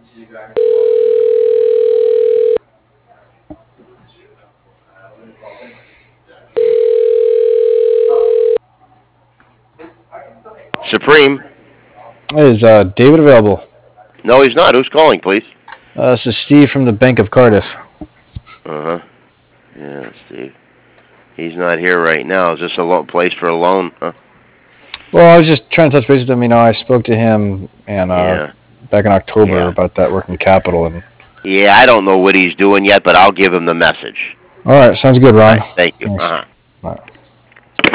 Supreme. Is David available? No, he's not. Who's calling, please? This is Steve from the Bank of Cardiff. Uh-huh. Yeah, Steve. He's not here right now. Is this a place for a loan? Huh? Well, I was just trying to touch base with him. I spoke to him and back in October about that working capital. And yeah, I don't know what he's doing yet, but I'll give him the message. All right, sounds good, Ron. Right, thank you. Thanks. Uh-huh.